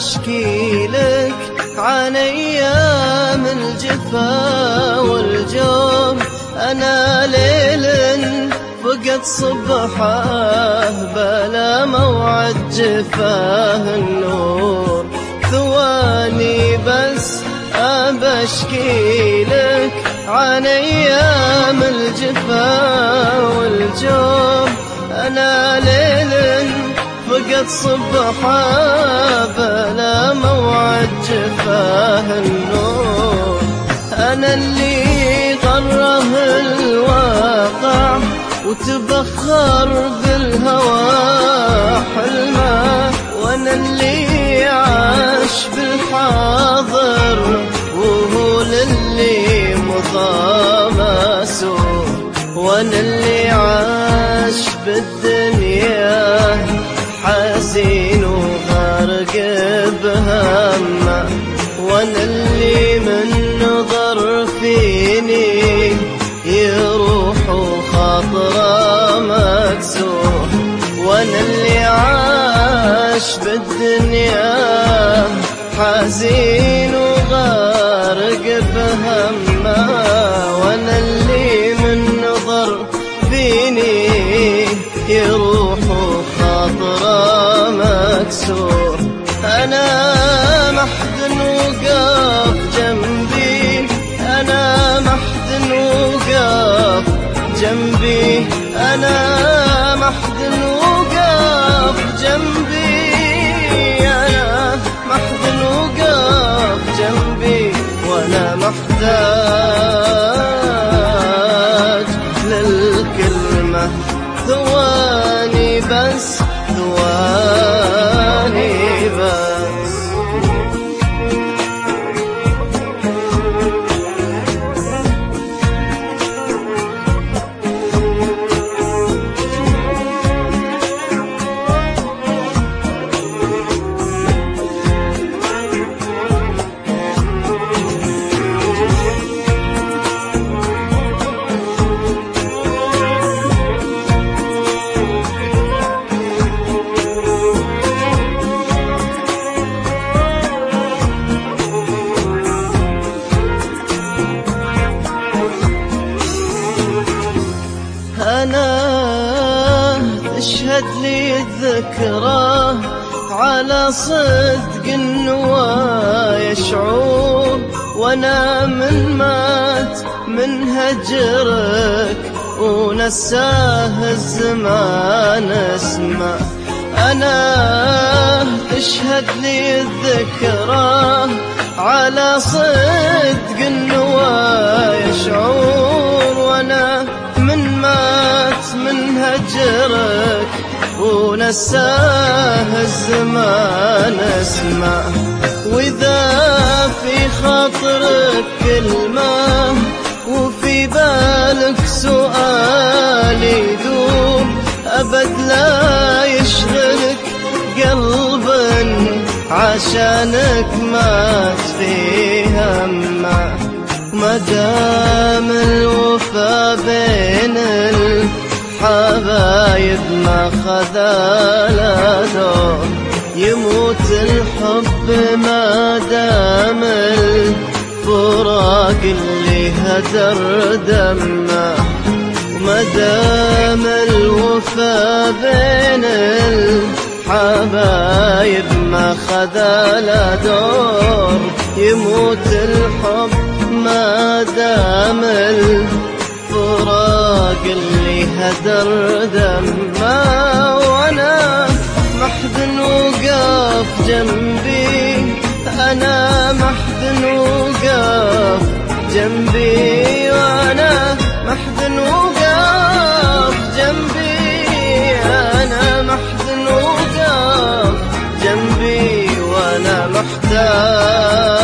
بشكي لك عن أيام الجفا والجوم. أنا ليل فقد صبحه بلا موعد جفاه النور. ثواني بس أبشكي لك عن أيام الجفا والجوم. أنا ليل فقد صبحه بلا موعد جفاه النور. أنا اللي غره الواقع وتبخر بالهوى حلمه. وأنا اللي عاش بالحاضر وهو للي مضى مسور. وأنا اللي عاش بالدنيا حزين وغرق بهمه. وأنا اللي من نظر فيني يروح وخاطره مكسور. وأنا اللي عاش بالدنيا حزين وغرق بهمه. وأنا اللي من نظر فيني يروح وخاطره مكسور. أنا محزن وقف جنبي، أنا محزن وقف جنبي، أنا محزن وقف جنبي، أنا محزن وقف جنبي. وأنا محتاج للكلمة ثواني بس، ثواني بس. أنا اشهد لي الذكرى على صدق النوايا شعور. وأنا من مات من هجرك ونساه الزمان اسمه. أنا اشهد لي الذكرى على صدق النوايا شعور. وأنا من مات من هجرك ونساه الزمان اسمه. وإذا في خاطرك كلمة وفي بالك سؤال يدوم، أبد لا يشغلك قلبا عشانك مات في همه. مدام الوفا بين الحبايب ما خذا دور، يموت الحب ما دام الفراق اللي هدر دمه. مدام الوفا بين الحبايب ما خذا دور، يموت الحب ما دام الفراق اللي هدر دمه. وأنا محزن وقف جنبي، أنا محزن وقف جنبي، وأنا محزن وقف جنبي، أنا محزن وقف جنبي. وأنا محتاج